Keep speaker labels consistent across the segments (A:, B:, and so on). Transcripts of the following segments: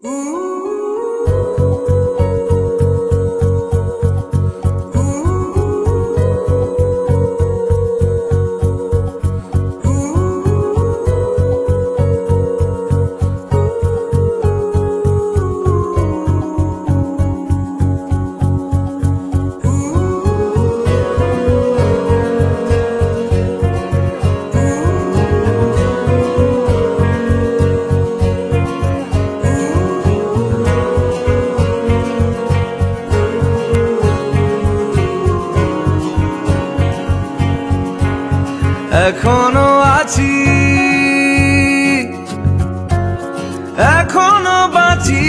A: এখনো আছি, এখনো বাঁচি,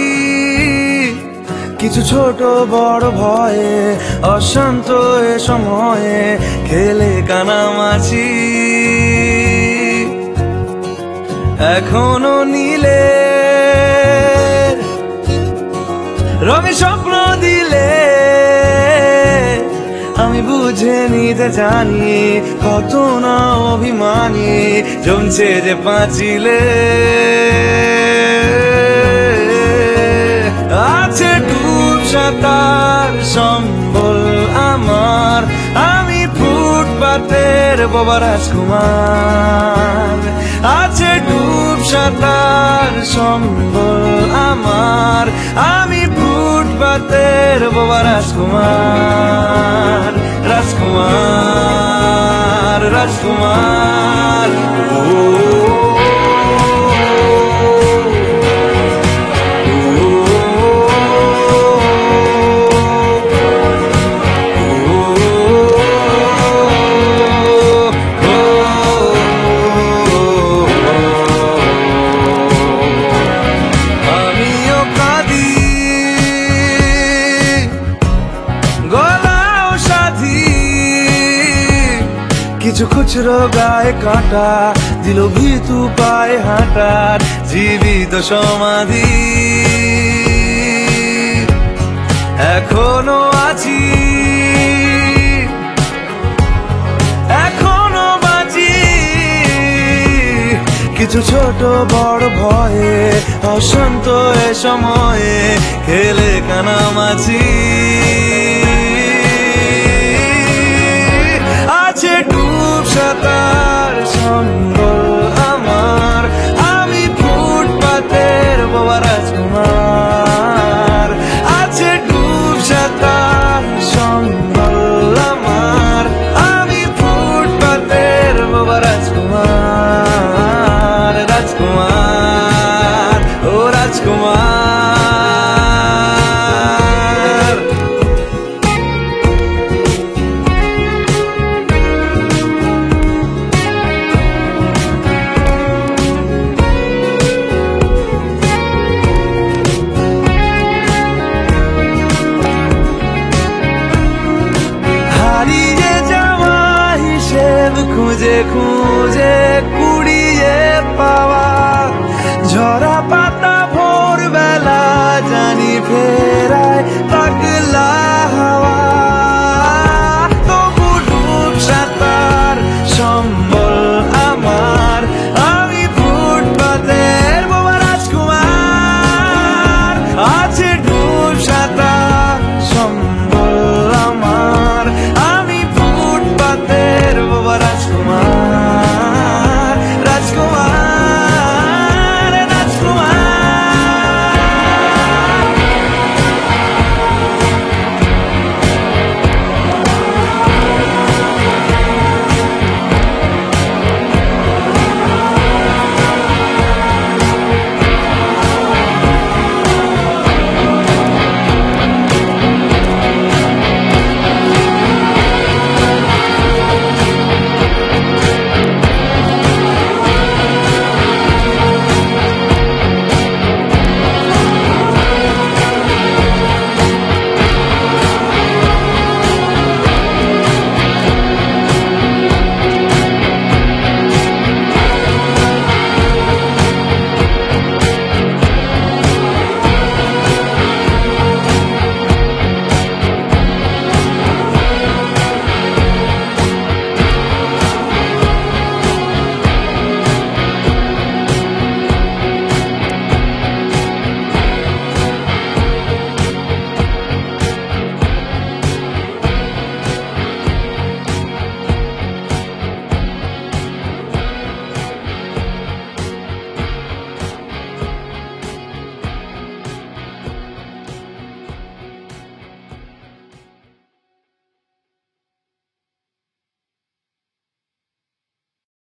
A: কিছু ছোট বড় ভয়ে, অশান্ত এ সময়ে খেলে কানামাছি। এখনো নীলে রঙে স্বপ্ন দিলে আমি বুঝে নিতে জানি, কত না অভিমানী জমছে যে পাঁচিলে। আছে ডুব সাঁতার সম্বল আমার, আমি ফুটপাতের বোবা রাজকুমার। আছে ডুব সাঁতার সম্বল আমার, আমি ফুটপাতের বোবা রাজকুমার। রাজকুমার রাজকুমার আমিও কাঁদি, গলাও সাধি, কিছু খুচরো গায়ে কাঁটা দিল ভীতু পায়ে হাঁটার জীবিত সমাধি। এখনো আছি, এখনো বাঁচি, কিছু ছোট বড় ভয়ে, অশান্ত এ সময়ে খেলে কানামাছি। আছে ডুব সাঁতার সম্বল আমার, আমি ফুটপাতের বোবা রাজকুমার। আছে ডুব সাঁতার সম্বল আমার, আমি ফুটপাতের বোবা রাজকুমার। রাজকুমার ও রাজকুমার। হারিয়ে যাওয়া হিসেব খুঁজে খুঁজে